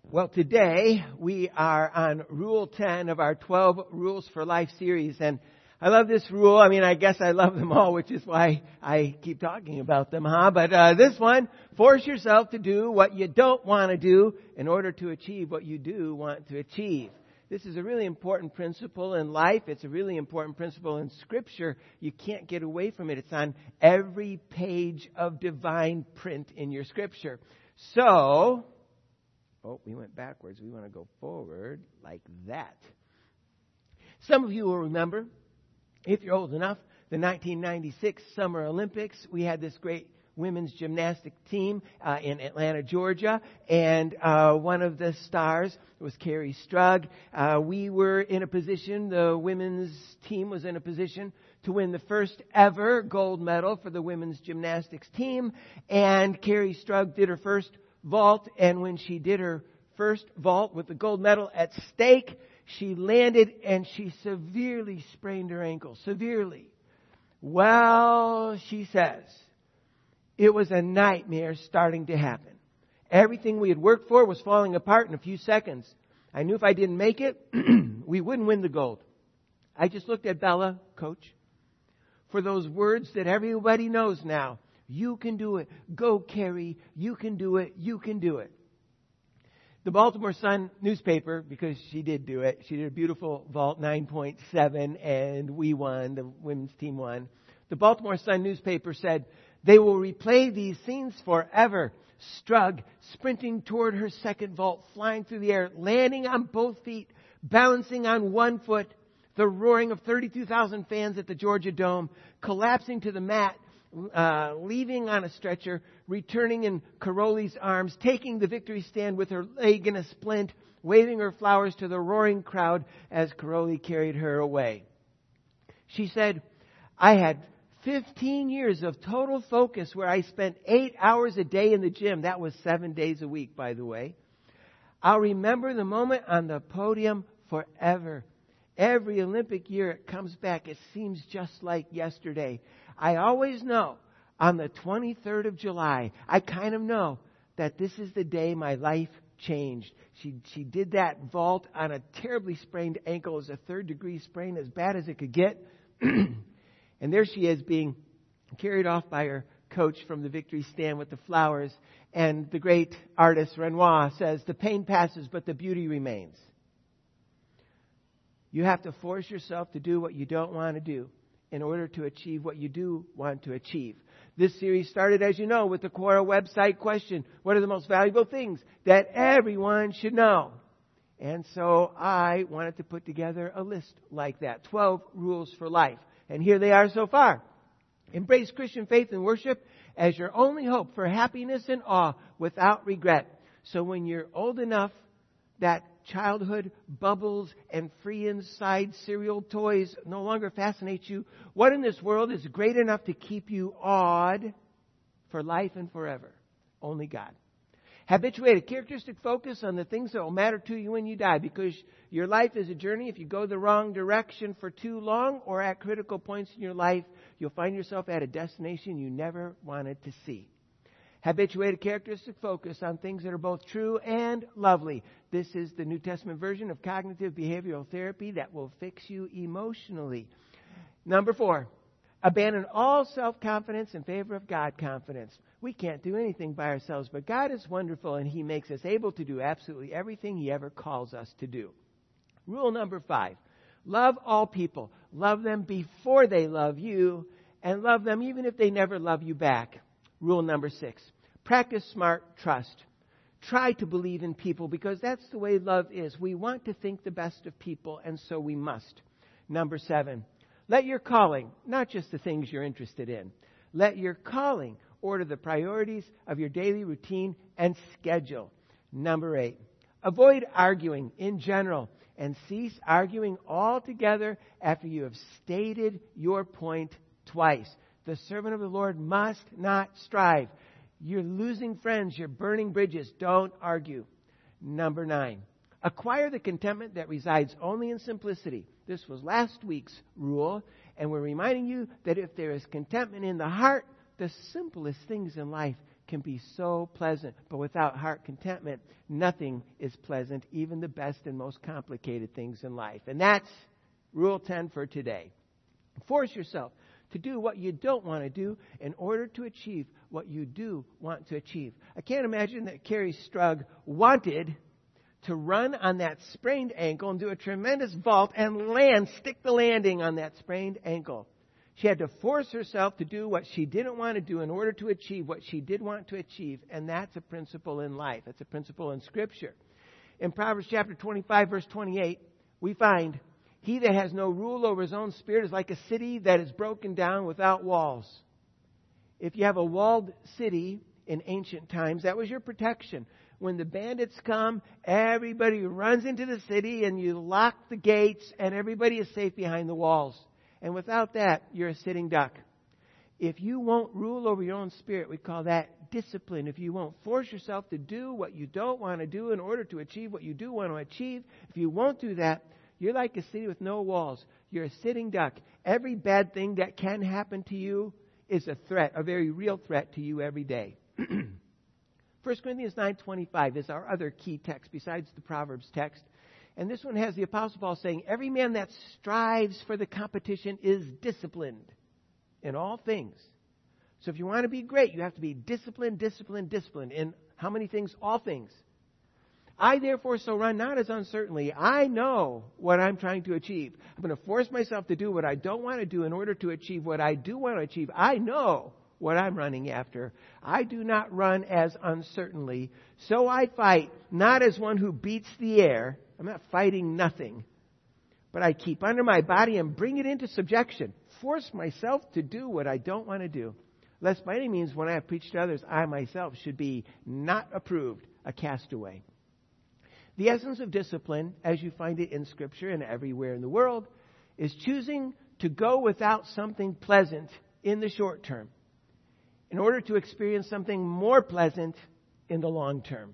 Well, today we are on Rule 10 of our 12 Rules for Life series. And I love this rule. I guess I love them all, which is why I keep talking about them, But this one, force yourself to do what you don't want to do in order to achieve what you do want to achieve. This is a really important principle in life. It's a really important principle in Scripture. You can't get away from it. It's on every page of divine print in your Scripture. So, we went backwards. We want to go forward like that. Some of you will remember, if you're old enough, the 1996 Summer Olympics. We had this great women's gymnastic team in Atlanta, Georgia. And one of the stars was Carrie Strug. We were in a position, the women's team was in a position to win the first ever gold medal for the women's gymnastics team. And Carrie Strug did her first vault, and when she did her first vault with the gold medal at stake, she landed and she severely sprained her ankle. Severely. Well, she says, it was a nightmare starting to happen. Everything we had worked for was falling apart in a few seconds. I knew if I didn't make it, we wouldn't win the gold. I just looked at Bella, coach, for those words that everybody knows now. You can do it. Go, Carrie. You can do it. You can do it. The Baltimore Sun newspaper, because she did do it, she did a beautiful vault 9.7, and we won. The women's team won. The Baltimore Sun newspaper said, they will replay these scenes forever. Strug sprinting toward her second vault, flying through the air, landing on both feet, balancing on one foot, the roaring of 32,000 fans at the Georgia Dome, collapsing to the mat, leaving on a stretcher, returning in Karolyi's arms, taking the victory stand with her leg in a splint, waving her flowers to the roaring crowd as Karolyi carried her away. She said, I had 15 years of total focus where I spent 8 hours a day in the gym. That was 7 days a week, by the way. I'll remember the moment on the podium forever. Every Olympic year it comes back. It seems just like yesterday. I always know on the 23rd of July, I kind of know that this is the day my life changed. She did that vault on a terribly sprained ankle. It was a third-degree sprain, as bad as it could get. And there she is being carried off by her coach from the victory stand with the flowers. And the great artist Renoir says, the pain passes, but the beauty remains. You have to force yourself to do what you don't want to do in order to achieve what you do want to achieve. This series started, as you know, with the Quora website question, what are the most valuable things that everyone should know? And so I wanted to put together a list like that, 12 rules for life. And here they are so far. Embrace Christian faith and worship as your only hope for happiness and awe without regret. So when you're old enough that childhood bubbles and free inside cereal toys no longer fascinate you, what in this world is great enough to keep you awed for life and forever? Only God. Habituate a characteristic focus on the things that will matter to you when you die, because your life is a journey. If you go the wrong direction for too long or at critical points in your life, you'll find yourself at a destination you never wanted to see. Habituate a characteristic focus on things that are both true and lovely. This is the New Testament version of cognitive behavioral therapy that will fix you emotionally. Number 4, abandon all self-confidence in favor of God confidence. We can't do anything by ourselves, but God is wonderful, and He makes us able to do absolutely everything He ever calls us to do. Rule number 5, love all people. Love them before they love you, and love them even if they never love you back. Rule number 6, practice smart trust. Try to believe in people, because that's the way love is. We want to think the best of people, and so we must. Number 7, let your calling, not just the things you're interested in, let your calling order the priorities of your daily routine and schedule. Number 8, avoid arguing in general and cease arguing altogether after you have stated your point twice. The servant of the Lord must not strive. You're losing friends. You're burning bridges. Don't argue. Number 9, acquire the contentment that resides only in simplicity. This was last week's rule, and we're reminding you that if there is contentment in the heart, the simplest things in life can be so pleasant, but without heart contentment, nothing is pleasant, even the best and most complicated things in life. And that's Rule 10 for today. Force yourself to do what you don't want to do in order to achieve what you do want to achieve. I can't imagine that Carrie Strug wanted to run on that sprained ankle and do a tremendous vault and stick the landing on that sprained ankle. She had to force herself to do what she didn't want to do in order to achieve what she did want to achieve. And that's a principle in life. That's a principle in Scripture. In Proverbs chapter 25, verse 28, we find, he that has no rule over his own spirit is like a city that is broken down without walls. If you have a walled city in ancient times, that was your protection. When the bandits come, everybody runs into the city and you lock the gates and everybody is safe behind the walls. And without that, you're a sitting duck. If you won't rule over your own spirit, we call that discipline. If you won't force yourself to do what you don't want to do in order to achieve what you do want to achieve, if you won't do that, you're like a city with no walls. You're a sitting duck. Every bad thing that can happen to you is a threat, a very real threat to you every day. 1 Corinthians 9:25 is our other key text besides the Proverbs text. And this one has the Apostle Paul saying, every man that strives for the competition is disciplined in all things. So if you want to be great, you have to be disciplined. In how many things? All things. I therefore so run not as uncertainly. I know what I'm trying to achieve. I'm going to force myself to do what I don't want to do in order to achieve what I do want to achieve. I know what I'm running after. I do not run as uncertainly. So I fight, not as one who beats the air. I'm not fighting nothing. But I keep under my body and bring it into subjection. Force myself to do what I don't want to do. Lest by any means, when I have preached to others, I myself should be not approved, a castaway. The essence of discipline, as you find it in Scripture and everywhere in the world, is choosing to go without something pleasant in the short term in order to experience something more pleasant in the long term.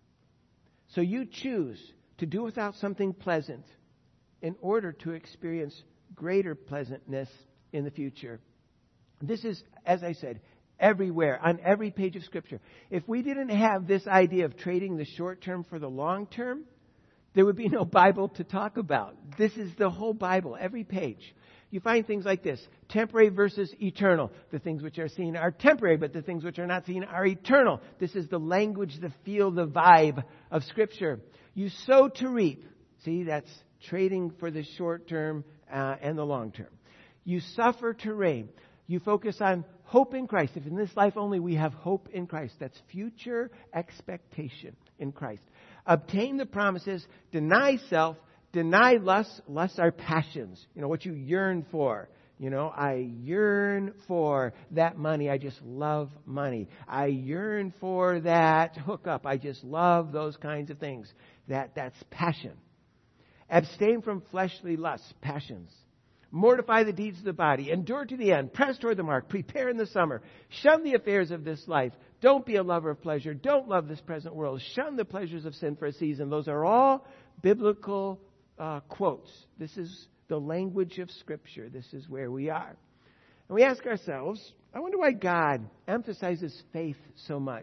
So you choose to do without something pleasant in order to experience greater pleasantness in the future. This is, as I said, everywhere, on every page of Scripture. If we didn't have this idea of trading the short term for the long term, there would be no Bible to talk about. This is the whole Bible, every page. You find things like this, temporary versus eternal. The things which are seen are temporary, but the things which are not seen are eternal. This is the language, the feel, the vibe of Scripture. You sow to reap. See, that's trading for the short term and the long term. You suffer to reign. You focus on hope in Christ. If in this life only we have hope in Christ, that's future expectation in Christ. Obtain the promises, deny self, deny lusts. Lusts are passions. You know, what you yearn for. You know, I yearn for that money. I just love money. I yearn for that hookup. I just love those kinds of things. That's passion. Abstain from fleshly lusts, passions. Mortify the deeds of the body. Endure to the end. Press toward the mark. Prepare in the summer. Shun the affairs of this life. Don't be a lover of pleasure. Don't love this present world. Shun the pleasures of sin for a season. Those are all biblical quotes. This is the language of Scripture. This is where we are. And we ask ourselves, I wonder why God emphasizes faith so much.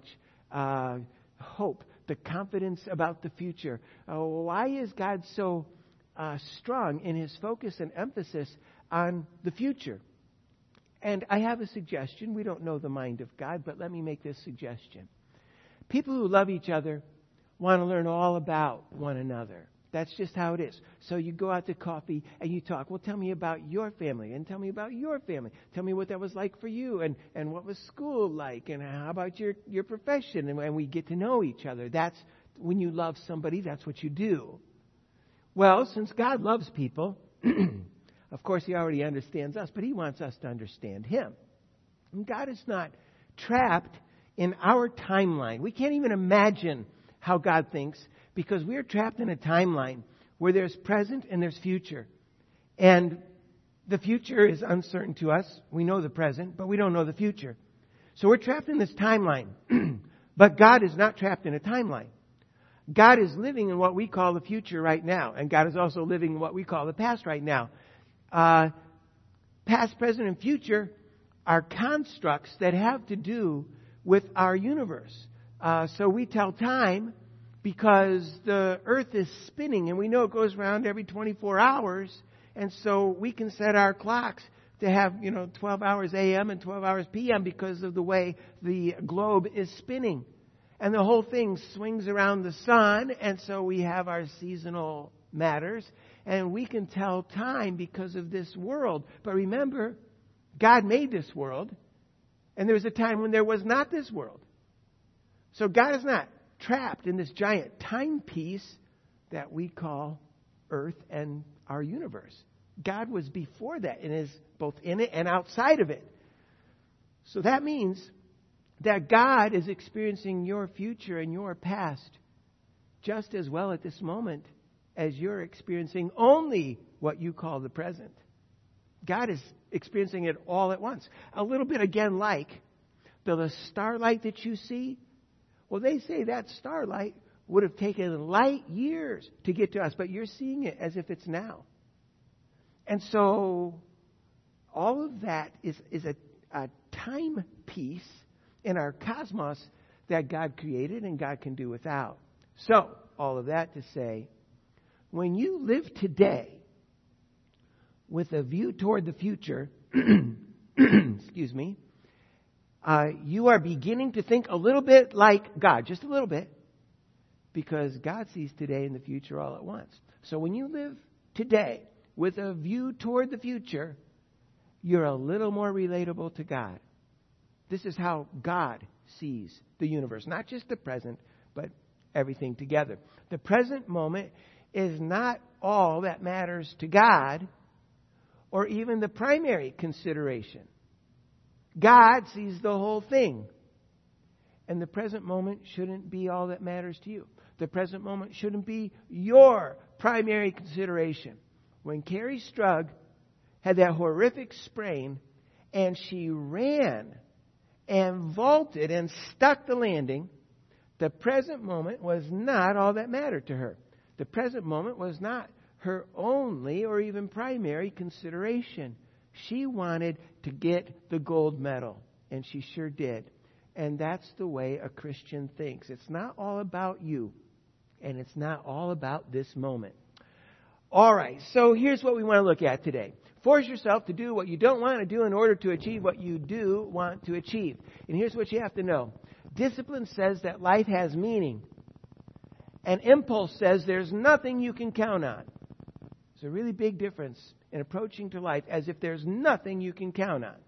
Hope, the confidence about the future. Why is God so strong in His focus and emphasis on the future? And I have a suggestion. We don't know the mind of God, but let me make this suggestion. People who love each other want to learn all about one another. That's just how it is. So you go out to coffee and you talk. Well, tell me about your family and tell me about your family. Tell me what that was like for you and what was school like and how about your profession. And we get to know each other. That's when you love somebody, that's what you do. Well, since God loves people, of course He already understands us, but He wants us to understand Him. And God is not trapped in our timeline. We can't even imagine how God thinks because we're trapped in a timeline where there's present and there's future. And the future is uncertain to us. We know the present, but we don't know the future. So we're trapped in this timeline. But God is not trapped in a timeline. God is living in what we call the future right now. And God is also living in what we call the past right now. Past, present, and future are constructs that have to do with our universe. So we tell time because the earth is spinning, and we know it goes around every 24 hours. And so we can set our clocks to have, 12 hours a.m. and 12 hours p.m. because of the way the globe is spinning. And the whole thing swings around the sun, and so we have our seasonal matters. And we can tell time because of this world. But remember, God made this world, and there was a time when there was not this world. So God is not trapped in this giant timepiece that we call Earth and our universe. God was before that and is both in it and outside of it. So that means that God is experiencing your future and your past just as well at this moment as you're experiencing only what you call the present. God is experiencing it all at once. A little bit again like the starlight that you see. Well, they say that starlight would have taken light years to get to us, but you're seeing it as if it's now. And so all of that is a timepiece in our cosmos that God created and God can do without. So, all of that to say, when you live today with a view toward the future, excuse me, you are beginning to think a little bit like God, just a little bit, because God sees today and the future all at once. So when you live today with a view toward the future, you're a little more relatable to God. This is how God sees the universe, not just the present, but everything together. The present moment is not all that matters to God, or even the primary consideration. God sees the whole thing. And the present moment shouldn't be all that matters to you. The present moment shouldn't be your primary consideration. When Carrie Strug had that horrific sprain and she ran and vaulted and stuck the landing, the present moment was not all that mattered to her. The present moment was not her only or even primary consideration. She wanted to get the gold medal, and she sure did. And that's the way a Christian thinks. It's not all about you, and it's not all about this moment. All right, so here's what we want to look at today. Force yourself to do what you don't want to do in order to achieve what you do want to achieve. And here's what you have to know. Discipline says that life has meaning. And impulse says there's nothing you can count on. It's a really big difference in approaching to life as if there's nothing you can count on.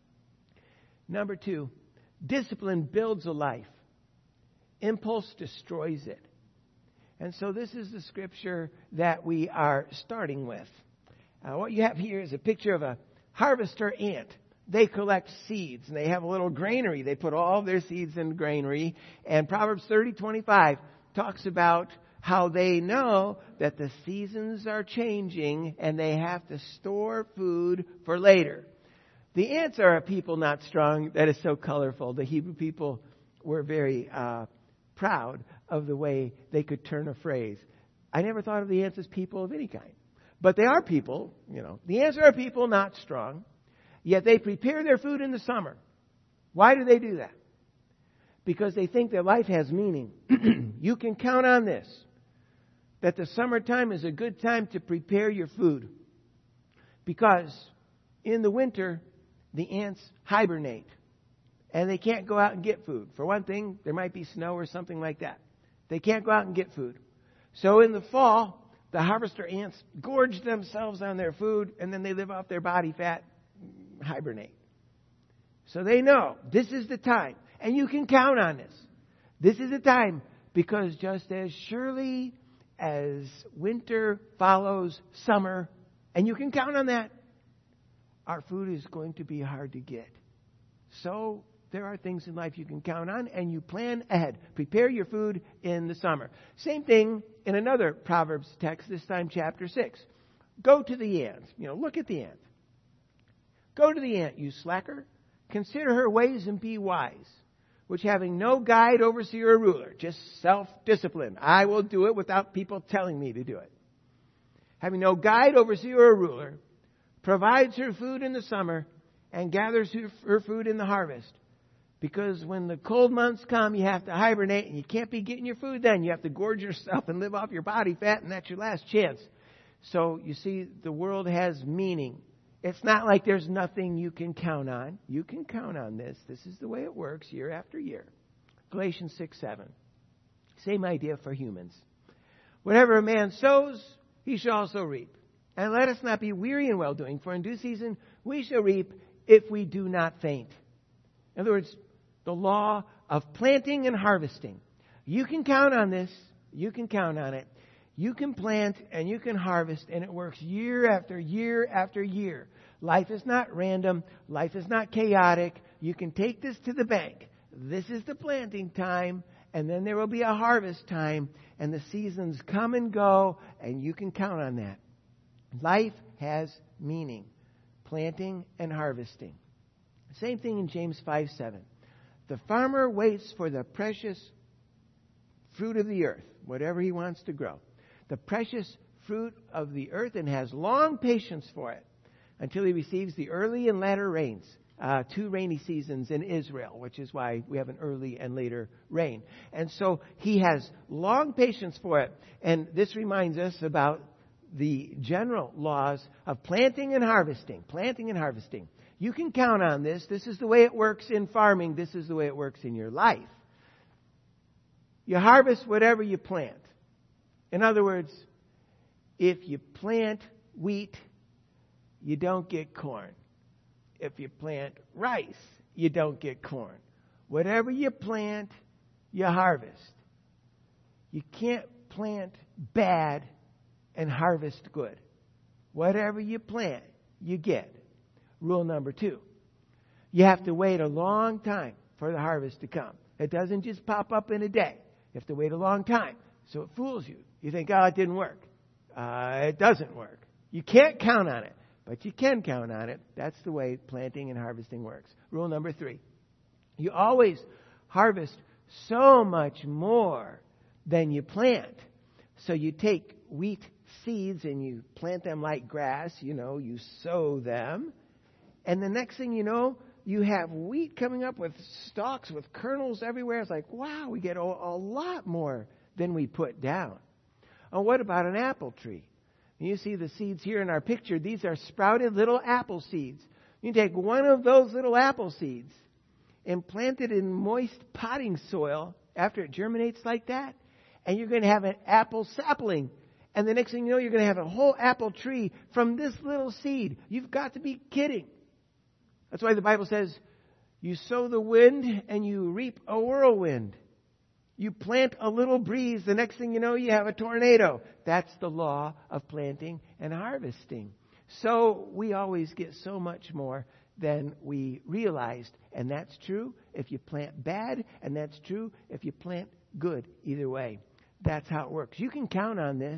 Number 2, discipline builds a life. Impulse destroys it. And so this is the scripture that we are starting with. What you have here is a picture of a harvester ant. They collect seeds, and they have a little granary. They put all their seeds in the granary. And Proverbs 30:25 talks about how they know that the seasons are changing and they have to store food for later. The ants are a people not strong that is so colorful. The Hebrew people were very proud of the way they could turn a phrase. I never thought of the ants as people of any kind. But they are people, The ants are a people not strong, yet they prepare their food in the summer. Why do they do that? Because they think their life has meaning. You can count on this, that the summertime is a good time to prepare your food. Because in the winter, the ants hibernate. And they can't go out and get food. For one thing, there might be snow or something like that. They can't go out and get food. So in the fall, the harvester ants gorge themselves on their food, and then they live off their body fat, hibernate. So they know this is the time. And you can count on this. This is the time, because just as surely as winter follows summer, and you can count on that, our food is going to be hard to get. So there are things in life you can count on, and you plan ahead. Prepare your food in the summer. Same thing in another Proverbs text, this time chapter 6. Go to the ant. Look at the ant. Go to the ant, you slacker. Consider her ways and be wise, which having no guide, overseer, or ruler, just self-discipline. I will do it without people telling me to do it. Having no guide, overseer, or ruler, provides her food in the summer and gathers her food in the harvest. Because when the cold months come, you have to hibernate, and you can't be getting your food then. You have to gorge yourself and live off your body fat, and that's your last chance. So, you see, the world has meaning. It's not like there's nothing you can count on. You can count on this. This is the way it works year after year. Galatians 6:7. Same idea for humans. Whatever a man sows, he shall also reap. And let us not be weary in well-doing, for in due season we shall reap if we do not faint. In other words, the law of planting and harvesting. You can count on this. You can count on it. You can plant and you can harvest, and it works year after year after year. Life is not random. Life is not chaotic. You can take this to the bank. This is the planting time, and then there will be a harvest time, and the seasons come and go, and you can count on that. Life has meaning. Planting and harvesting. Same thing in James 5:7. The farmer waits for the precious fruit of the earth, whatever he wants to grow. The precious fruit of the earth, and has long patience for it until he receives the early and latter rains. 2 rainy seasons in Israel, which is why we have an early and later rain. And so he has long patience for it. And this reminds us about the general laws of planting and harvesting. Planting and harvesting. You can count on this. This is the way it works in farming. This is the way it works in your life. You harvest whatever you plant. In other words, if you plant wheat, you don't get corn. If you plant rice, you don't get corn. Whatever you plant, you harvest. You can't plant bad and harvest good. Whatever you plant, you get. Rule number 2. You have to wait a long time for the harvest to come. It doesn't just pop up in a day. You have to wait a long time. So it fools you. You think, oh, it didn't work. It doesn't work. You can't count on it, but you can count on it. That's the way planting and harvesting works. Rule number 3. You always harvest so much more than you plant. So you take wheat seeds and you plant them like grass. You sow them. And the next thing you know, you have wheat coming up with stalks with kernels everywhere. It's like, wow, we get a lot more than we put down. Oh, what about an apple tree? You see the seeds here in our picture. These are sprouted little apple seeds. You take one of those little apple seeds and plant it in moist potting soil after it germinates like that, and you're going to have an apple sapling. And the next thing you know, you're going to have a whole apple tree from this little seed. You've got to be kidding. That's why the Bible says, you sow the wind and you reap a whirlwind. You plant a little breeze, the next thing you know, you have a tornado. That's the law of planting and harvesting. So we always get so much more than we realized. And that's true if you plant bad, and that's true if you plant good. Either way, that's how it works. You can count on this.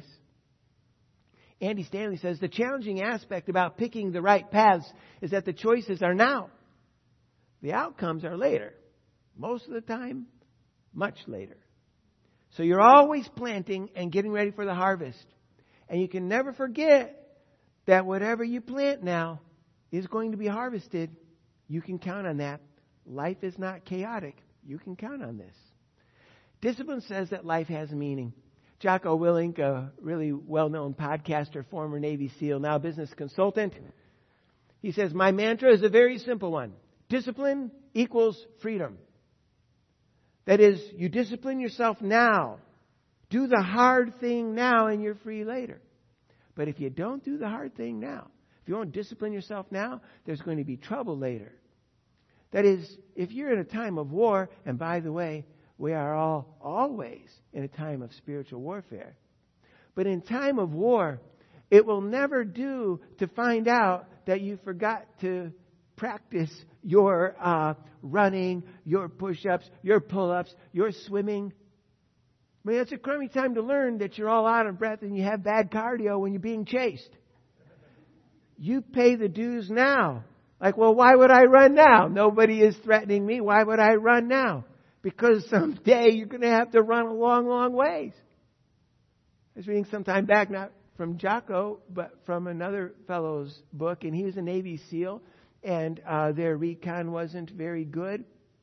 Andy Stanley says, the challenging aspect about picking the right paths is that the choices are now. The outcomes are later. Most of the time, much later. So you're always planting and getting ready for the harvest. And you can never forget that whatever you plant now is going to be harvested. You can count on that. Life is not chaotic. You can count on this. Discipline says that life has meaning. Jocko Willink, a really well-known podcaster, former Navy SEAL, now business consultant, he says, my mantra is a very simple one. Discipline equals freedom. That is, you discipline yourself now. Do the hard thing now and you're free later. But if you don't do the hard thing now, if you don't discipline yourself now, there's going to be trouble later. That is, if you're in a time of war, and by the way, we are all always in a time of spiritual warfare. But in time of war, it will never do to find out that you forgot to practice your running, your push-ups, your pull-ups, your swimming. I mean, it's a crummy time to learn that you're all out of breath and you have bad cardio when you're being chased. You pay the dues now. Like, well, why would I run now? Nobody is threatening me. Why would I run now? Because someday you're going to have to run a long, long ways. I was reading some time back, not from Jocko, but from another fellow's book, and he was a Navy SEAL, and their recon wasn't very good.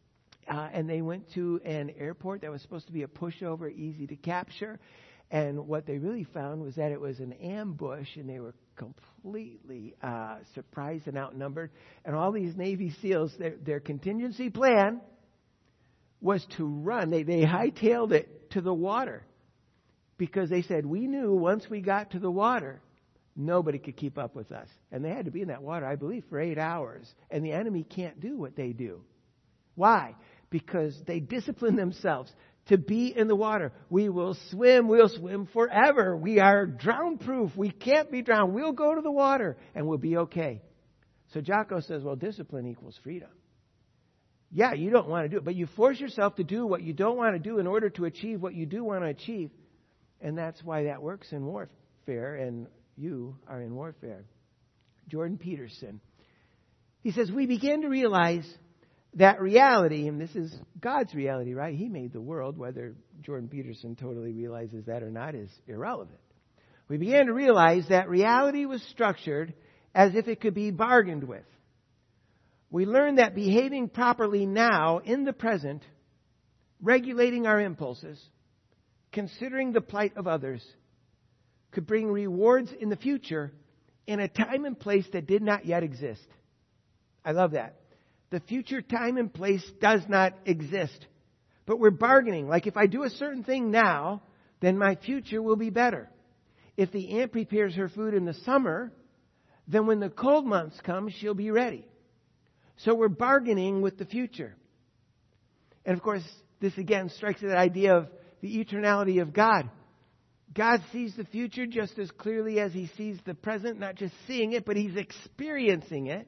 and they went to an airport that was supposed to be a pushover, easy to capture. And what they really found was that it was an ambush, and they were completely surprised and outnumbered. And all these Navy SEALs, their contingency plan was to run. They hightailed it to the water because they said, we knew once we got to the water, nobody could keep up with us. And they had to be in that water, I believe, for 8 hours. And the enemy can't do what they do. Why? Because they discipline themselves to be in the water. We'll swim forever. We are drown-proof. We can't be drowned. We'll go to the water and we'll be okay. So Jocko says, well, discipline equals freedom. Yeah, you don't want to do it, but you force yourself to do what you don't want to do in order to achieve what you do want to achieve. And that's why that works in warfare, and you are in warfare. Jordan Peterson. He says, we begin to realize that reality, and this is God's reality, right? He made the world. Whether Jordan Peterson totally realizes that or not is irrelevant. We began to realize that reality was structured as if it could be bargained with. We learned that behaving properly now, in the present, regulating our impulses, considering the plight of others, could bring rewards in the future in a time and place that did not yet exist. I love that. The future time and place does not exist. But we're bargaining. Like if I do a certain thing now, then my future will be better. If the ant prepares her food in the summer, then when the cold months come, she'll be ready. So we're bargaining with the future. And of course, this again strikes that idea of the eternality of God. God sees the future just as clearly as He sees the present, not just seeing it, but He's experiencing it.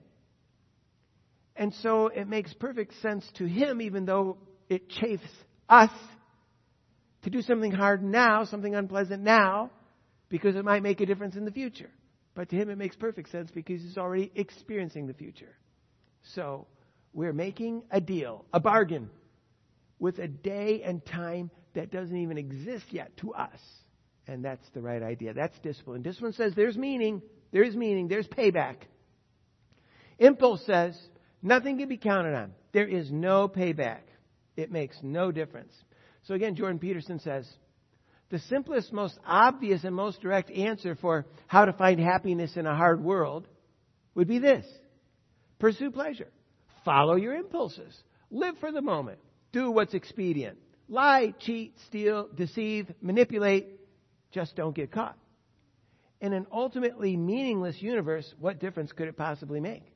And so it makes perfect sense to Him, even though it chafes us, to do something hard now, something unpleasant now, because it might make a difference in the future. But to Him it makes perfect sense because He's already experiencing the future. So we're making a deal, a bargain, with a day and time that doesn't even exist yet to us. And that's the right idea. That's discipline. Discipline says there's meaning, there's payback. Impulse says nothing can be counted on. There is no payback. It makes no difference. So again, Jordan Peterson says, the simplest, most obvious, and most direct answer for how to find happiness in a hard world would be this. Pursue pleasure. Follow your impulses. Live for the moment. Do what's expedient. Lie, cheat, steal, deceive, manipulate. Just don't get caught. In an ultimately meaningless universe, what difference could it possibly make?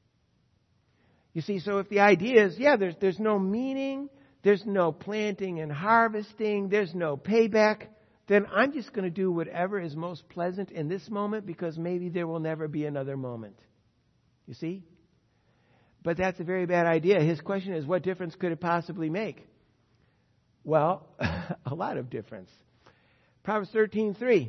You see, so if the idea is, there's no meaning, there's no planting and harvesting, there's no payback, then I'm just going to do whatever is most pleasant in this moment because maybe there will never be another moment. You see? But that's a very bad idea. His question is, what difference could it possibly make? Well, a lot of difference. Proverbs 13:3.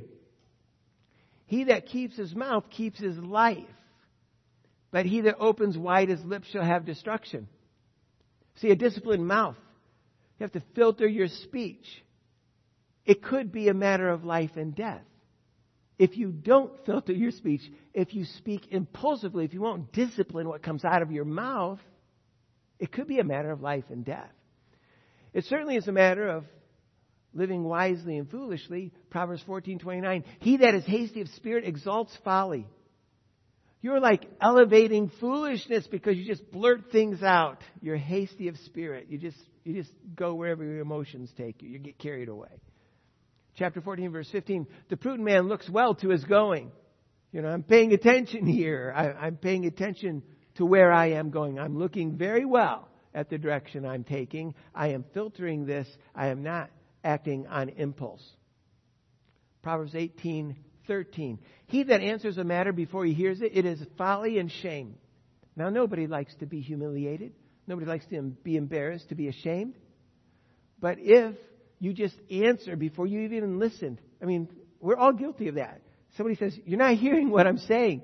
He that keeps his mouth keeps his life, but he that opens wide his lips shall have destruction. See, a disciplined mouth. You have to filter your speech. It could be a matter of life and death. If you don't filter your speech, if you speak impulsively, if you won't discipline what comes out of your mouth, it could be a matter of life and death. It certainly is a matter of living wisely and foolishly. Proverbs 14:29. He that is hasty of spirit exalts folly. You're like elevating foolishness because you just blurt things out. You're hasty of spirit. You just go wherever your emotions take you. You get carried away. Chapter 14, verse 15. The prudent man looks well to his going. I'm paying attention here. I'm paying attention to where I am going. I'm looking very well at the direction I'm taking. I am filtering this. I am not acting on impulse. Proverbs 18:13. He that answers a matter before he hears it, it is folly and shame. Now, nobody likes to be humiliated. Nobody likes to be embarrassed, to be ashamed. But if you just answer before you even listened, we're all guilty of that. Somebody says, you're not hearing what I'm saying.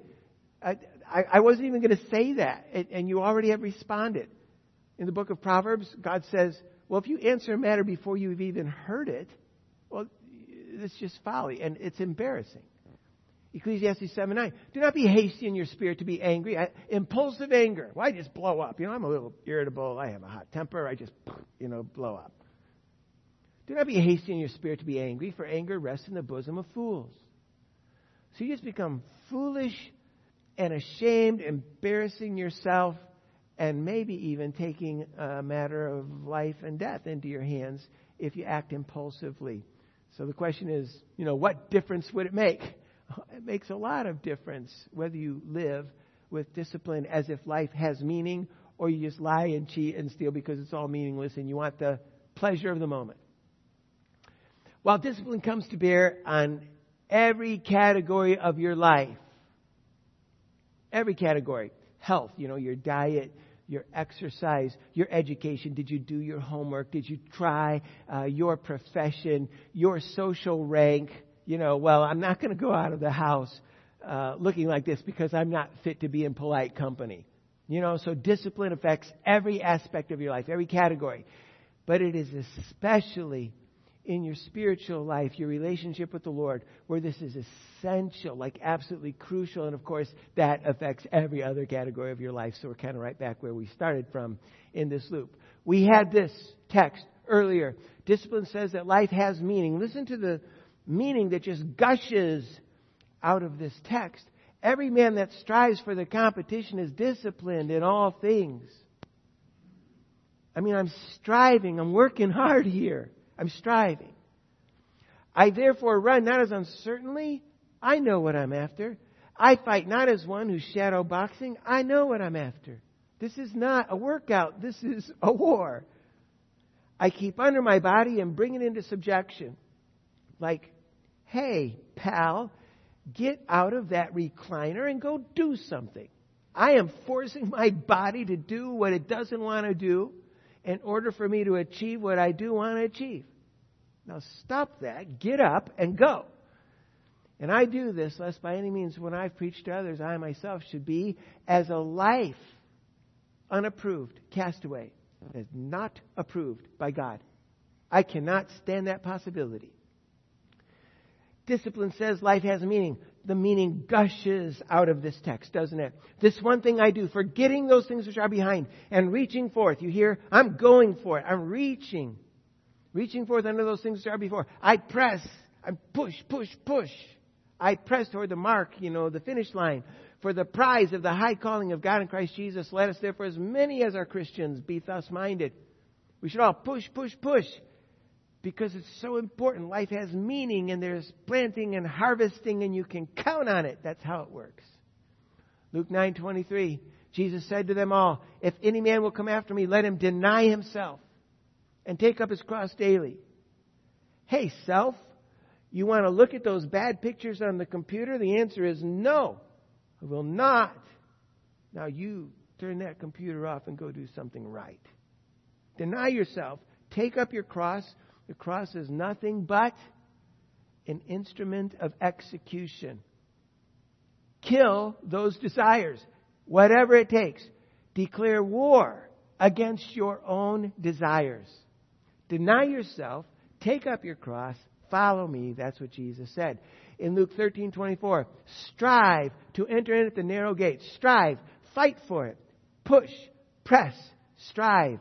I wasn't even going to say that. And you already have responded. In the book of Proverbs, God says, well, if you answer a matter before you've even heard it, well, it's just folly. And it's embarrassing. Ecclesiastes 7:9. Do not be hasty in your spirit to be angry. Impulsive anger. Why just blow up? I'm a little irritable. I have a hot temper. I just, blow up. Do not be hasty in your spirit to be angry, for anger rests in the bosom of fools. So you just become foolish and ashamed, embarrassing yourself, and maybe even taking a matter of life and death into your hands if you act impulsively. So the question is, what difference would it make? It makes a lot of difference whether you live with discipline as if life has meaning, or you just lie and cheat and steal because it's all meaningless and you want the pleasure of the moment. While discipline comes to bear on every category of your life, every category, health, your diet, your exercise, your education, did you do your homework, did you try your profession, your social rank, I'm not going to go out of the house looking like this because I'm not fit to be in polite company. So discipline affects every aspect of your life, every category. But it is especially in your spiritual life, your relationship with the Lord, where this is essential, like absolutely crucial. And of course, that affects every other category of your life. So we're kind of right back where we started from in this loop. We had this text earlier. Discipline says that life has meaning. Listen to the meaning that just gushes out of this text. Every man that strives for the competition is disciplined in all things. I'm striving. I'm working hard here. I'm striving. I therefore run not as uncertainly. I know what I'm after. I fight not as one who's shadow boxing. I know what I'm after. This is not a workout. This is a war. I keep under my body and bring it into subjection. Like, hey, pal, get out of that recliner and go do something. I am forcing my body to do what it doesn't want to do in order for me to achieve what I do want to achieve. Now stop that, get up, and go. And I do this lest by any means when I preach to others, I myself should be as a life unapproved castaway, as not approved by God. I cannot stand that possibility. Discipline says life has a meaning. The meaning gushes out of this text, doesn't it? This one thing I do, forgetting those things which are behind and reaching forth. You hear? I'm going for it. I'm reaching forth under those things which are before. I press. I push. I press toward the mark, the finish line. For the prize of the high calling of God in Christ Jesus, let us therefore, as many as are Christians, be thus minded. We should all push. Because it's so important. Life has meaning, and there's planting and harvesting, and you can count on it. That's how it works. Luke 9:23, Jesus said to them all, if any man will come after me, let him deny himself and take up his cross daily. Hey, self, you want to look at those bad pictures on the computer? The answer is no, I will not. Now you turn that computer off and go do something right. Deny yourself. Take up your cross. The cross is nothing but an instrument of execution. Kill those desires, whatever it takes. Declare war against your own desires. Deny yourself, take up your cross, follow me. That's what Jesus said. In Luke 13:24, strive to enter in at the narrow gate. Strive, fight for it. Push, press, strive.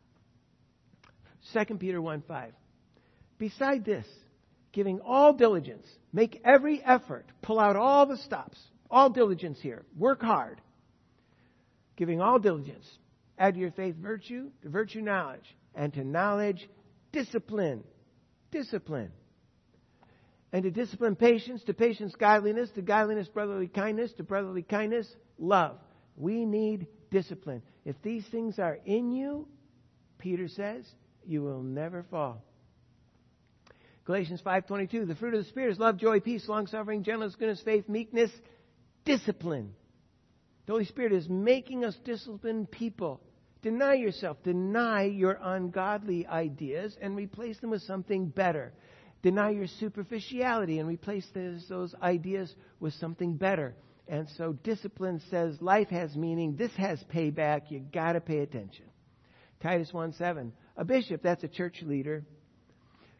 2 Peter 1:5. Beside this, giving all diligence, make every effort, pull out all the stops, all diligence here, work hard. Giving all diligence, add to your faith virtue, to virtue knowledge, and to knowledge discipline. Discipline. And to discipline patience, to patience godliness, to godliness brotherly kindness, to brotherly kindness love. We need discipline. If these things are in you, Peter says, you will never fall. Galatians 5:22, the fruit of the Spirit is love, joy, peace, long-suffering, gentleness, goodness, faith, meekness, discipline. The Holy Spirit is making us disciplined people. Deny yourself. Deny your ungodly ideas and replace them with something better. Deny your superficiality and replace those ideas with something better. And so discipline says life has meaning. This has payback. You got to pay attention. Titus 1:7. A bishop, that's a church leader.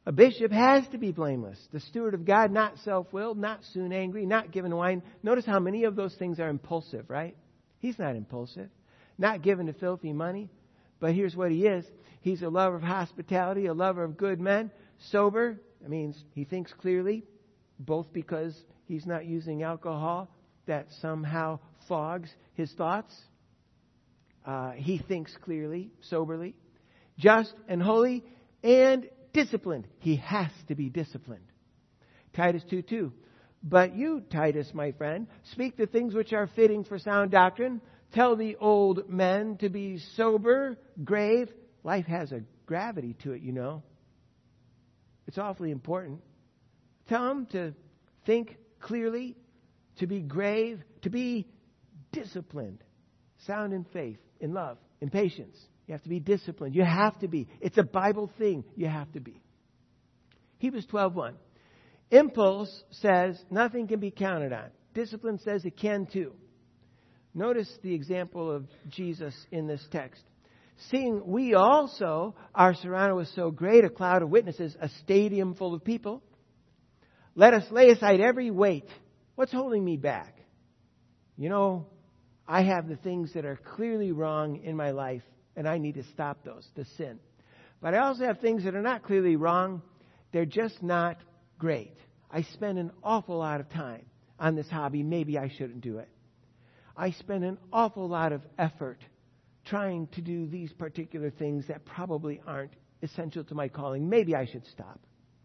A bishop has to be blameless. The steward of God, not self-willed, not soon angry, not given to wine. Notice how many of those things are impulsive, right? He's not impulsive. Not given to filthy money. But here's what he is. He's a lover of hospitality, a lover of good men. Sober. That means he thinks clearly, both because he's not using alcohol that somehow fogs his thoughts. He thinks clearly, soberly. Just and holy and disciplined. He has to be disciplined. Titus 2:2. But you, Titus, my friend, speak the things which are fitting for sound doctrine. Tell the old men to be sober, grave. Life has a gravity to it, you know. It's awfully important. Tell them to think clearly, to be grave, to be disciplined, sound in faith, in love, in patience. You have to be disciplined. You have to be. It's a Bible thing. You have to be. Hebrews 12:1. Impulse says nothing can be counted on. Discipline says it can too. Notice the example of Jesus in this text. Seeing we also are surrounded with so great a cloud of witnesses, a stadium full of people, let us lay aside every weight. What's holding me back? You know, I have the things that are clearly wrong in my life, and I need to stop those, the sin. But I also have things that are not clearly wrong. They're just not great. I spend an awful lot of time on this hobby. Maybe I shouldn't do it. I spend an awful lot of effort trying to do these particular things that probably aren't essential to my calling. Maybe I should stop.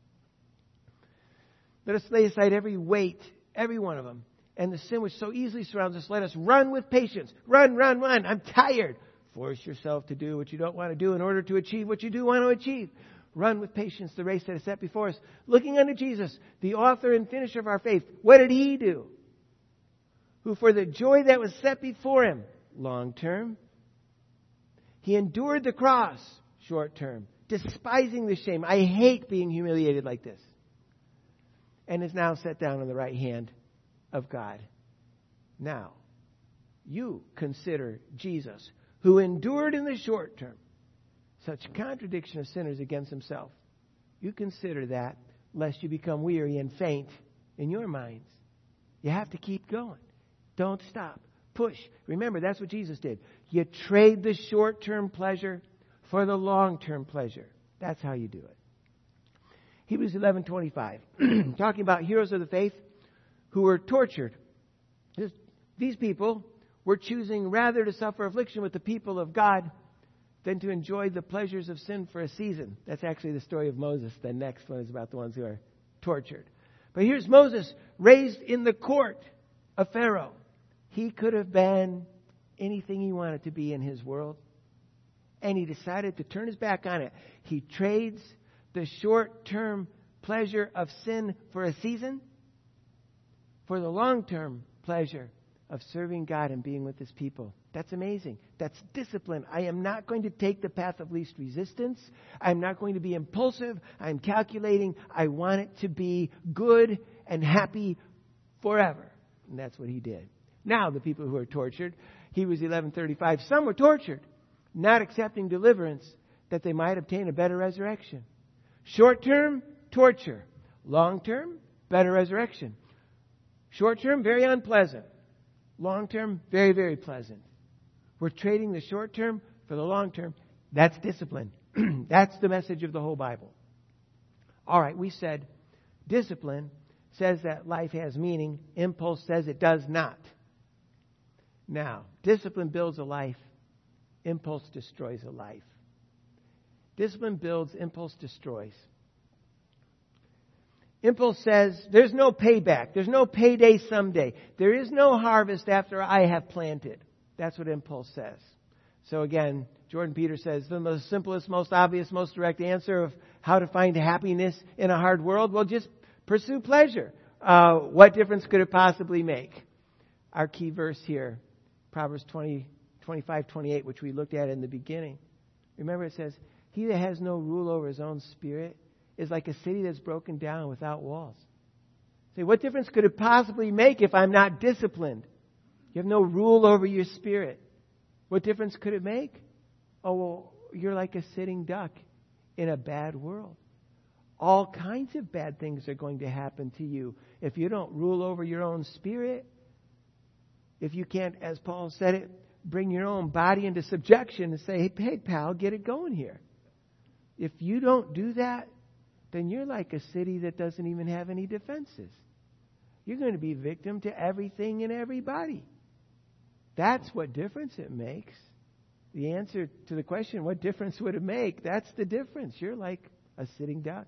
Let us lay aside every weight, every one of them, and the sin which so easily surrounds us. Let us run with patience. Run, run, run. I'm tired. Force yourself to do what you don't want to do in order to achieve what you do want to achieve. Run with patience the race that is set before us. Looking unto Jesus, the author and finisher of our faith. What did He do? Who for the joy that was set before Him, long term, He endured the cross, short term, despising the shame. I hate being humiliated like this. And is now set down on the right hand of God. Now, you consider Jesus, who endured in the short term such contradiction of sinners against Himself. You consider that, lest you become weary and faint in your minds. You have to keep going. Don't stop. Push. Remember, that's what Jesus did. You trade the short-term pleasure for the long-term pleasure. That's how you do it. Hebrews 11:25, talking about heroes of the faith who were tortured. These people were choosing rather to suffer affliction with the people of God than to enjoy the pleasures of sin for a season. That's actually the story of Moses. The next one is about the ones who are tortured. But here's Moses raised in the court of Pharaoh. He could have been anything he wanted to be in his world. And he decided to turn his back on it. He trades the short-term pleasure of sin for a season for the long-term pleasure of serving God and being with His people. That's amazing. That's discipline. I am not going to take the path of least resistance. I'm not going to be impulsive. I'm calculating. I want it to be good and happy forever. And that's what he did. Now the people who are tortured, Hebrews 11:35, some were tortured, not accepting deliverance, that they might obtain a better resurrection. Short-term, torture. Long-term, better resurrection. Short-term, very unpleasant. Long-term, very, very pleasant. We're trading the short-term for the long-term. That's discipline. That's the message of the whole Bible. All right, we said discipline says that life has meaning. Impulse says it does not. Now, discipline builds a life. Impulse destroys a life. Discipline builds, impulse destroys. Impulse says, there's no payback. There's no payday someday. There is no harvest after I have planted. That's what impulse says. So again, Jordan Peter says, the most simplest, most obvious, most direct answer of how to find happiness in a hard world, well, just pursue pleasure. What difference could it possibly make? Our key verse here, Proverbs 25:28, which we looked at in the beginning. Remember it says, he that has no rule over his own spirit is like a city that's broken down without walls. Say, what difference could it possibly make if I'm not disciplined? You have no rule over your spirit. What difference could it make? Oh, well, you're like a sitting duck in a bad world. all kinds of bad things are going to happen to you if you don't rule over your own spirit. If you can't, as Paul said it, bring your own body into subjection and say, hey, pal, get it going here. If you don't do that, then you're like a city that doesn't even have any defenses. You're going to be victim to everything and everybody. That's what difference it makes. The answer to the question, what difference would it make? That's the difference. You're like a sitting duck.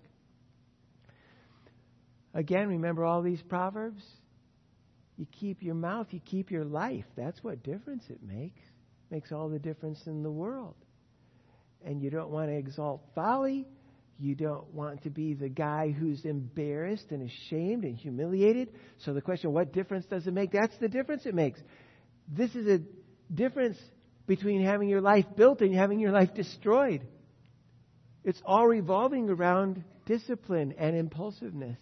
Again, remember all these proverbs? You keep your mouth, you keep your life. That's what difference it makes. Makes all the difference in the world. And you don't want to exalt folly. You don't want to be the guy who's embarrassed and ashamed and humiliated. So the question, what difference does it make? That's the difference it makes. This is a difference between having your life built and having your life destroyed. It's all revolving around discipline and impulsiveness.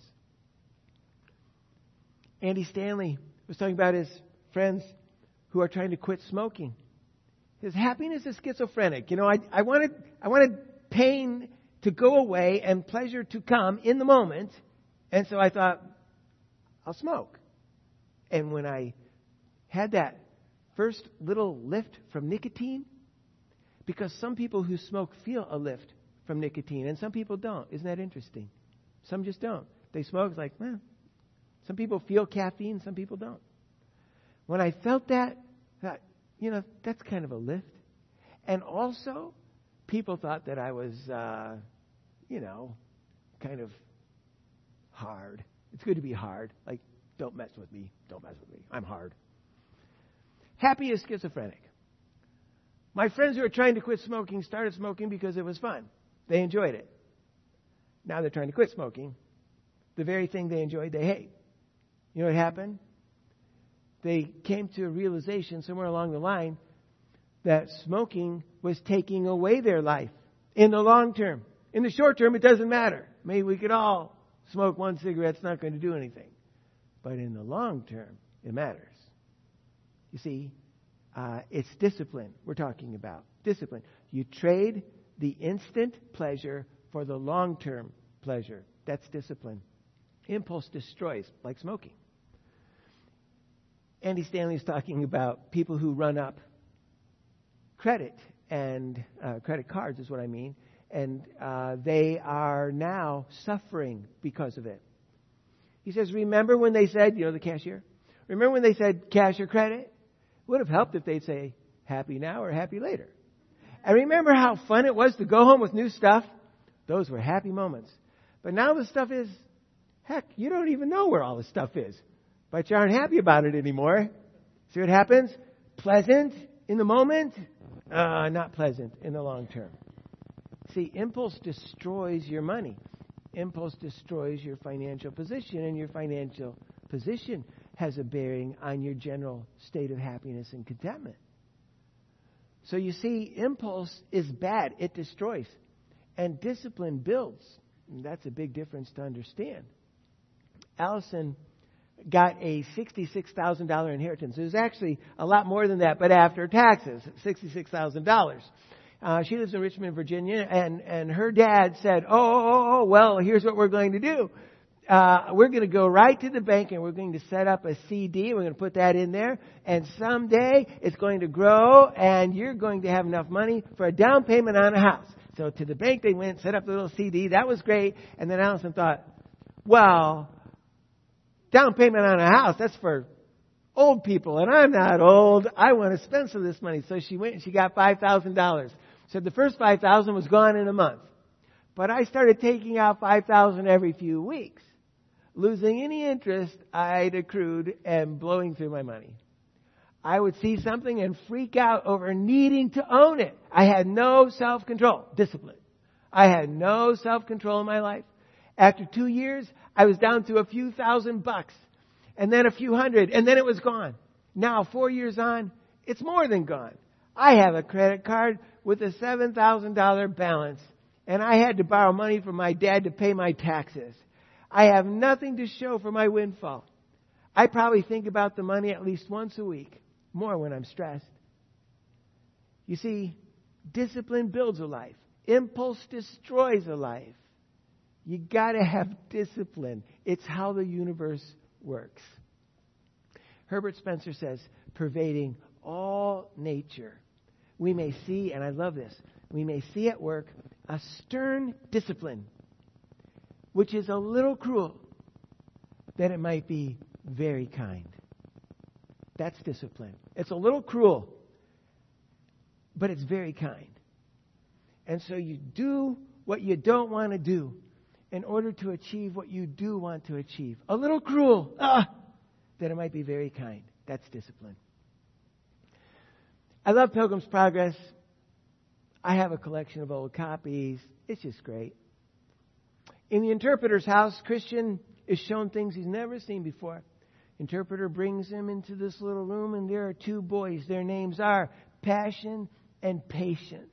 Andy Stanley was talking about his friends who are trying to quit smoking. His happiness is schizophrenic. I wanted pain to go away and pleasure to come in the moment. And so I thought, I'll smoke. And when I had that first little lift from nicotine, because some people who smoke feel a lift from nicotine and some people don't. Isn't that interesting? Some just don't. They smoke, it's like, some people feel caffeine, some people don't. When I felt that, I thought, that's kind of a lift. And also, people thought that I was, kind of hard. It's good to be hard. Like, don't mess with me. Don't mess with me. I'm hard. Happy is schizophrenic. My friends who are trying to quit smoking started smoking because it was fun. They enjoyed it. Now they're trying to quit smoking. The very thing they enjoyed, they hate. You know what happened? They came to a realization somewhere along the line that smoking was taking away their life in the long term. In the short term, it doesn't matter. Maybe we could all smoke one cigarette. It's not going to do anything. But in the long term, it matters. You see, it's discipline we're talking about. Discipline. You trade the instant pleasure for the long-term pleasure. That's discipline. Impulse destroys, like smoking. Andy Stanley is talking about people who run up credit and credit cards is what I mean. And they are now suffering because of it. He says, remember when they said, the cashier? Remember when they said cash or credit? It would have helped if they'd say happy now or happy later. And remember how fun it was to go home with new stuff? Those were happy moments. But now the stuff is, heck, you don't even know where all the stuff is. But you aren't happy about it anymore. See what happens? Pleasant in the moment, not pleasant in the long term. See, impulse destroys your money. Impulse destroys your financial position, and your financial position has a bearing on your general state of happiness and contentment. So you see, impulse is bad. It destroys. And discipline builds. And that's a big difference to understand. Allison got a $66,000 inheritance. It was actually a lot more than that, but after taxes, $66,000. She lives in Richmond, Virginia, and her dad said, well, here's what we're going to do. We're going to go right to the bank and we're going to set up a CD. We're going to put that in there. And someday it's going to grow and you're going to have enough money for a down payment on a house. So to the bank they went, set up the little CD. That was great. And then Allison thought, well, down payment on a house, that's for old people. And I'm not old. I want to spend some of this money. So she went and she got $5,000. Said the first $5,000 was gone in a month. But I started taking out $5,000 every few weeks, losing any interest I'd accrued and blowing through my money. I would see something and freak out over needing to own it. I had no self-control, discipline. I had no self-control in my life. After 2 years, I was down to a few $1,000, and then a few hundred, and then it was gone. Now, 4 years on, it's more than gone. I have a credit card with a $7,000 balance, and I had to borrow money from my dad to pay my taxes. I have nothing to show for my windfall. I probably think about the money at least once a week, more when I'm stressed. You see, discipline builds a life. Impulse destroys a life. You got to have discipline. It's how the universe works. Herbert Spencer says, pervading all nature, we may see, and I love this, we may see at work a stern discipline, which is a little cruel, that it might be very kind. That's discipline. It's a little cruel, but it's very kind. And so you do what you don't want to do in order to achieve what you do want to achieve. A little cruel, that it might be very kind. That's discipline. I love Pilgrim's Progress. I have a collection of old copies. It's just great. In the interpreter's house, Christian is shown things he's never seen before. Interpreter brings him into this little room, and there are two boys. Their names are Passion and Patience.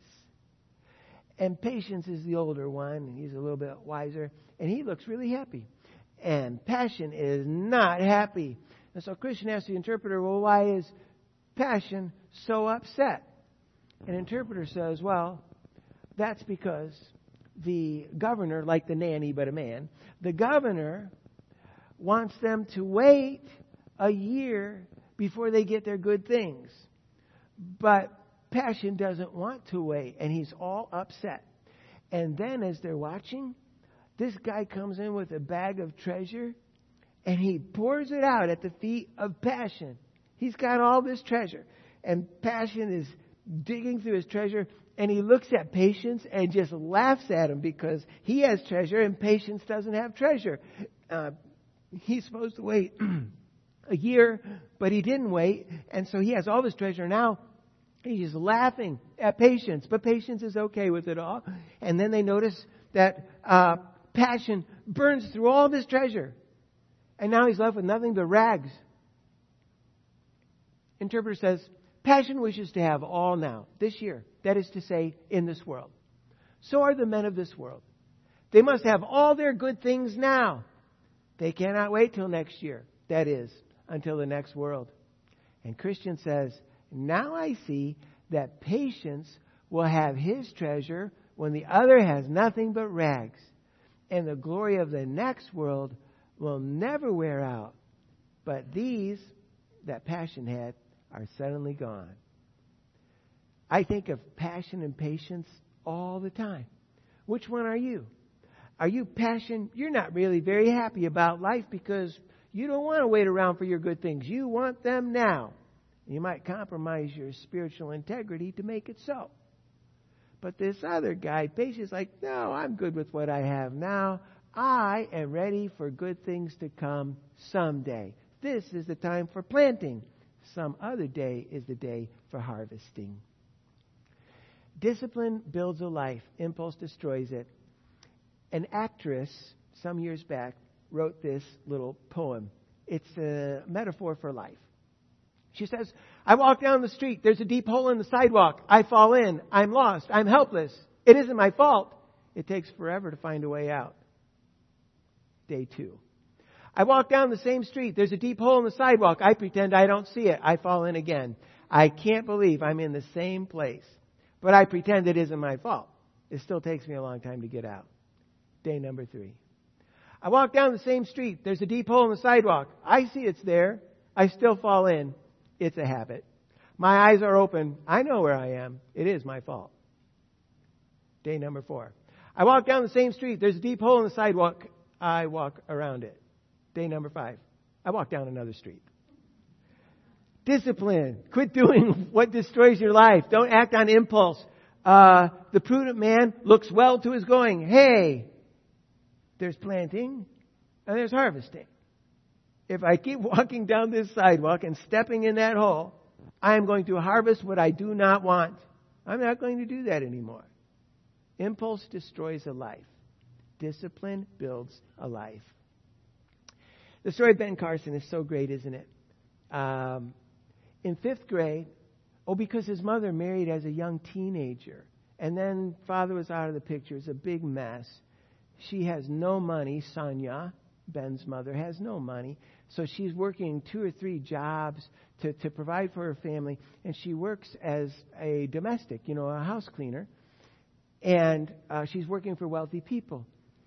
And Patience is the older one, and he's a little bit wiser, and he looks really happy. And Passion is not happy. And so Christian asks the interpreter, well, why is Passion so upset? And interpreter says, well, that's because the governor, like the nanny but a man, the governor wants them to wait a year before they get their good things. But Passion doesn't want to wait, and he's all upset. And then as they're watching, this guy comes in with a bag of treasure, and he pours it out at the feet of Passion. He's got all this treasure, and Passion is digging through his treasure, and he looks at Patience and just laughs at him because he has treasure and Patience doesn't have treasure. He's supposed to wait a year, but he didn't wait, and so he has all this treasure now. He's laughing at Patience, but Patience is okay with it all. And then they notice that Passion burns through all this treasure, and now he's left with nothing but rags. Interpreter says, Passion wishes to have all now, this year. That is to say, in this world. So are the men of this world. They must have all their good things now. They cannot wait till next year. That is, until the next world. And Christian says, now I see that Patience will have his treasure when the other has nothing but rags. And the glory of the next world will never wear out. But these that Passion had are suddenly gone. I think of Passion and Patience all the time. Which one are you? Are you Passion? You're not really very happy about life because you don't want to wait around for your good things. You want them now. You might compromise your spiritual integrity to make it so. But this other guy, Patience, is like, no, I'm good with what I have now. I am ready for good things to come someday. This is the time for planting. Some other day is the day for harvesting. Discipline builds a life. Impulse destroys it. An actress, some years back, wrote this little poem. It's a metaphor for life. She says, I walk down the street. There's a deep hole in the sidewalk. I fall in. I'm lost. I'm helpless. It isn't my fault. It takes forever to find a way out. Day 2. I walk down the same street. There's a deep hole in the sidewalk. I pretend I don't see it. I fall in again. I can't believe I'm in the same place. But I pretend it isn't my fault. It still takes me a long time to get out. Day number 3. I walk down the same street. There's a deep hole in the sidewalk. I see it's there. I still fall in. It's a habit. My eyes are open. I know where I am. It is my fault. Day number 4. I walk down the same street. There's a deep hole in the sidewalk. I walk around it. Day number 5. I walk down another street. Discipline. Quit doing what destroys your life. Don't act on impulse. The prudent man looks well to his going. Hey, there's planting and there's harvesting. If I keep walking down this sidewalk and stepping in that hole, I am going to harvest what I do not want. I'm not going to do that anymore. Impulse destroys a life. Discipline builds a life. The story of Ben Carson is so great, isn't it? In 5th grade, because his mother married as a young teenager, and then father was out of the picture. It's a big mess. She has no money. Sonia, Ben's mother, has no money. So she's working 2 or 3 jobs to provide for her family. And she works as a domestic, a house cleaner. And she's working for wealthy people.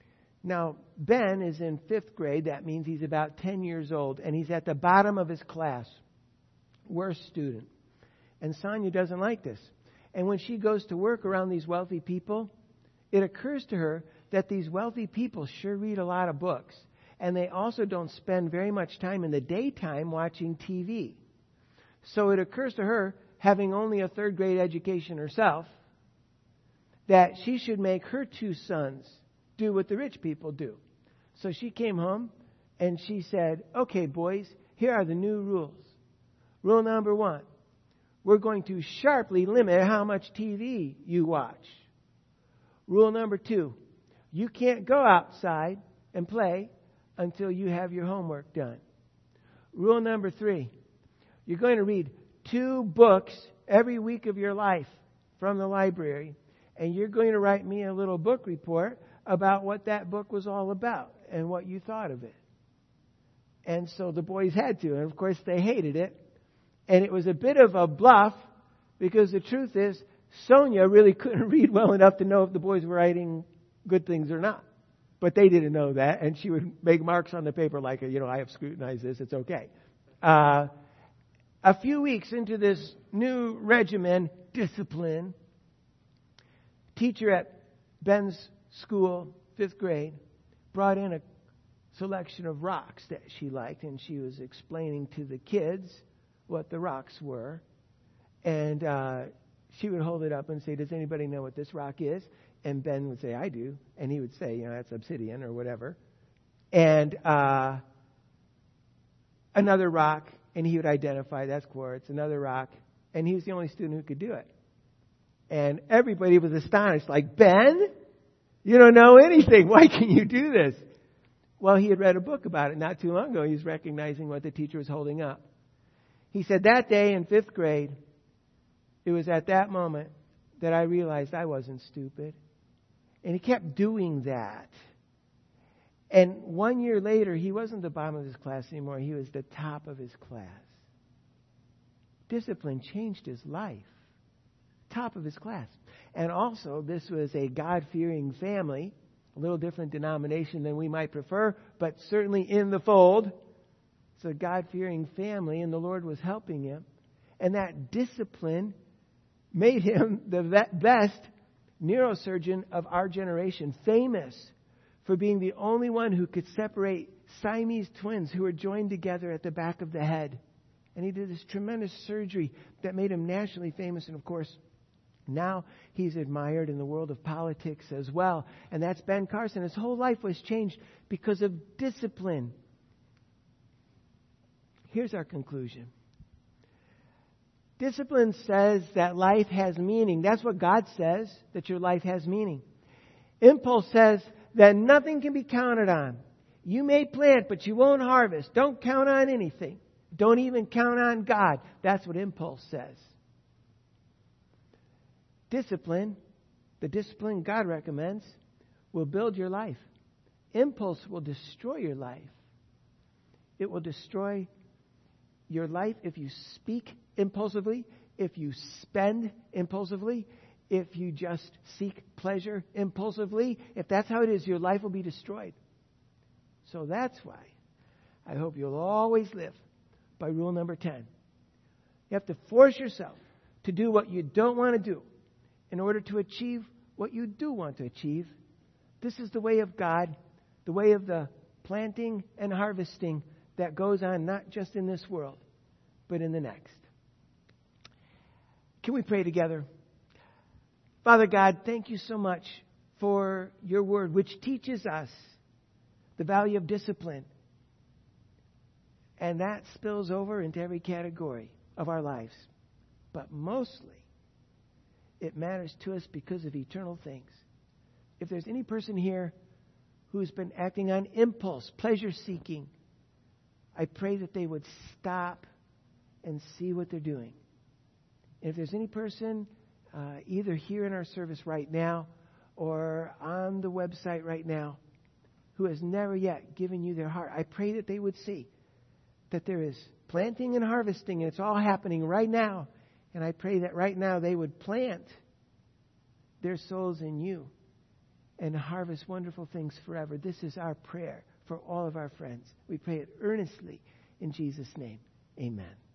Now, Ben is in 5th grade. That means he's about 10 years old, and he's at the bottom of his class. Worst student. And Sonia doesn't like this. And when she goes to work around these wealthy people, it occurs to her that these wealthy people sure read a lot of books. And they also don't spend very much time in the daytime watching TV. So it occurs to her, having only a 3rd grade education herself, that she should make her 2 sons do what the rich people do. So she came home and she said, okay, boys, here are the new rules. Rule number 1, we're going to sharply limit how much TV you watch. Rule number 2, you can't go outside and play until you have your homework done. Rule number 3, you're going to read 2 books every week of your life from the library, and you're going to write me a little book report about what that book was all about and what you thought of it. And so the boys had to, and of course they hated it. And it was a bit of a bluff, because the truth is, Sonia really couldn't read well enough to know if the boys were writing good things or not. But they didn't know that, and she would make marks on the paper like, I have scrutinized this, it's okay. A few weeks into this new regimen, discipline, teacher at Ben's school, 5th grade, brought in a selection of rocks that she liked, and she was explaining to the kids what the rocks were. And she would hold it up and say, does anybody know what this rock is? And Ben would say, I do. And he would say, that's obsidian or whatever. And another rock, and he would identify, that's quartz. Another rock, and he was the only student who could do it. And everybody was astonished, like, Ben, you don't know anything. Why can you do this? Well, he had read a book about it not too long ago. He was recognizing what the teacher was holding up. He said, that day in 5th grade, it was at that moment that I realized I wasn't stupid. And he kept doing that. And 1 year later, he wasn't the bottom of his class anymore. He was the top of his class. Discipline changed his life. Top of his class. And also, this was a God-fearing family, a little different denomination than we might prefer, but certainly in the fold. It's a God-fearing family, and the Lord was helping him. And that discipline made him the best neurosurgeon of our generation, famous for being the only one who could separate Siamese twins who were joined together at the back of the head. And he did this tremendous surgery that made him nationally famous. And of course, now he's admired in the world of politics as well. And that's Ben Carson. His whole life was changed because of discipline. Here's our conclusion. Discipline says that life has meaning. That's what God says, that your life has meaning. Impulse says that nothing can be counted on. You may plant, but you won't harvest. Don't count on anything. Don't even count on God. That's what impulse says. Discipline, the discipline God recommends, will build your life. Impulse will destroy your life. It will destroy your life if you speak impulsively, if you spend impulsively, if you just seek pleasure impulsively. If that's how it is, your life will be destroyed. So that's why I hope you'll always live by rule number 10. You have to force yourself to do what you don't want to do in order to achieve what you do want to achieve. This is the way of God, the way of the planting and harvesting that goes on not just in this world, but in the next. Can we pray together? Father God, thank you so much for your word, which teaches us the value of discipline. And that spills over into every category of our lives. But mostly, it matters to us because of eternal things. If there's any person here who's been acting on impulse, pleasure-seeking, I pray that they would stop and see what they're doing. And if there's any person either here in our service right now or on the website right now who has never yet given you their heart, I pray that they would see that there is planting and harvesting, and it's all happening right now. And I pray that right now they would plant their souls in you and harvest wonderful things forever. This is our prayer for all of our friends. We pray it earnestly in Jesus' name. Amen.